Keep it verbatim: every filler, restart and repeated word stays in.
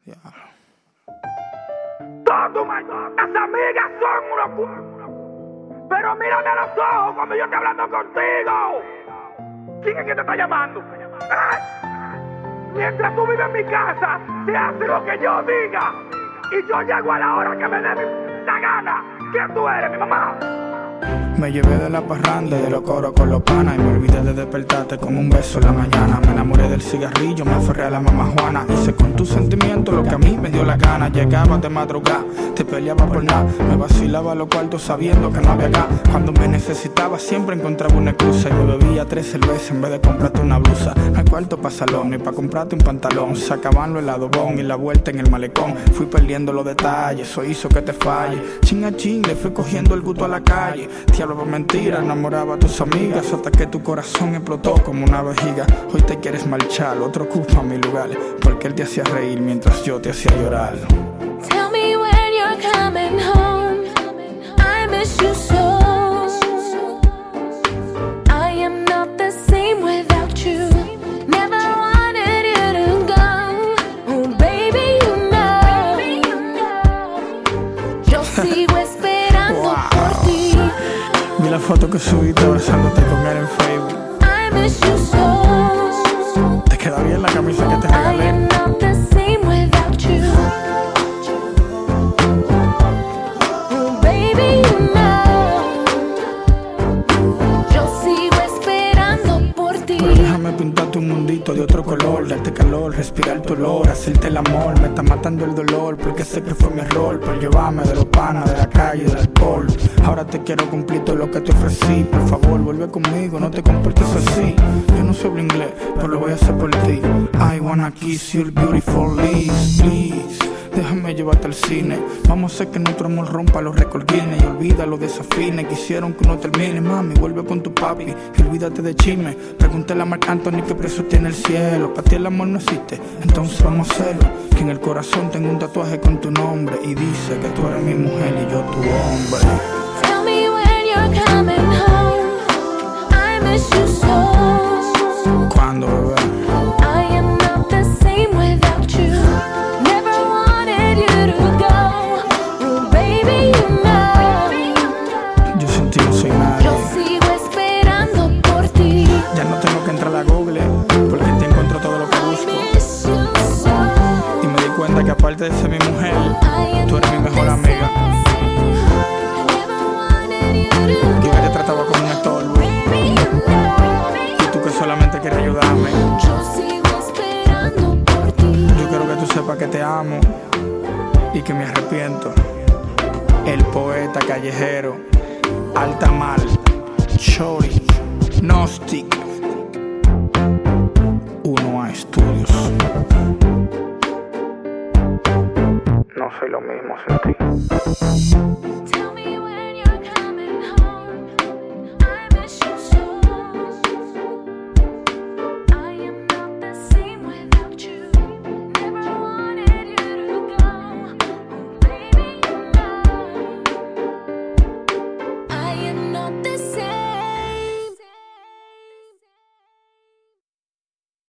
Yeah. Todas tus malditas amigas son unos cu... Pero mírame a los ojos cuando yo esté hablando contigo. ¿Quién es que te está llamando? ¿Eh? Mientras tú vives en mi casa, se hace lo que yo diga. Y yo llego a la hora que me dé la gana. ¿Quién tú eres, mi mamá? Me llevé de la parranda, de los coros con los panas, y me olvidé de despertarte con un beso en la mañana. Me enamoré del cigarrillo, me aferré a la mamá Juana. Hice con tus sentimientos lo que a mí me dio la gana. Llegaba de madrugada, te peleaba por nada. Me vacilaba los cuartos sabiendo que no había acá. Cuando me necesitaba siempre encontraba una excusa. Y me bebía tres cervezas en vez de comprarte una blusa. No hay cuarto pa' salón, ni pa' comprarte un pantalón. Se acaban los heladobón y la vuelta en el malecón. Fui perdiendo los detalles, eso hizo que te falle. Chin a chin, le fui cogiendo el gusto a la calle. Te hablaba mentira, enamoraba a tus amigas, hasta que tu corazón explotó como una vejiga. Hoy te quieres marchar, otro ocupa mi lugar, porque él te hacía reír mientras yo te hacía llorar. Tell me when you're coming home, I miss you so. I am not the same without you. Never wanted you to go. Oh baby, you know. Yo sigo esperando Wow. por ti. Vi la foto que subiste abrazándote con él en Facebook. I miss you so. Te queda bien la camisa que te I regalé. am not the same without you. Oh baby, you know. Yo sigo esperando por ti. Pero déjame pintarte un mundito de otro color, darte calor, respirar tu olor, hacerte el amor. Me está matando el dolor porque sé que fue mi error, por llevarme de los panas, de la calle, del alcohol. Ahora te quiero cumplir todo lo que te ofrecí. Por favor, vuelve conmigo, no te comportes así. Yo no sé inglés, pero lo voy a hacer por ti. I wanna kiss your beautiful lips, please. Déjame llevarte al cine. Vamos a hacer que nuestro amor rompa los récords Guinness. Y olvida los desafines que hicieron que uno termine. Mami, vuelve con tu papi y olvídate de chisme. Pregúntale a Marc Anthony qué precio tiene el cielo. Para ti el amor no existe, entonces vamos a hacerlo. Que en el corazón tengo un tatuaje con tu nombre y dice que tú eres mi mujer y yo tu hombre. Tell me when you're coming home, I miss you so. ¿Cuándo, bebé? I am not the same without you. Never wanted you to go. Oh baby, you know. Yo sin ti no soy nadie. Yo sigo esperando por ti. Ya no tengo que entrar a Google porque te encuentro todo lo que I busco. miss you so. Y me di cuenta que aparte de ser mi mujer, I am tú eres mi not mejor the amiga. same. I never wanted you to Yo que te trataba como un estorbo baby, you know. y tú que solamente quieres ayudarme. Yo sigo esperando por ti. Yo quiero que tú sepas que te amo y que me arrepiento. El poeta callejero, Altamal, Chori, Gnostic, uno A Estudios. No soy lo mismo sin ti. Tell me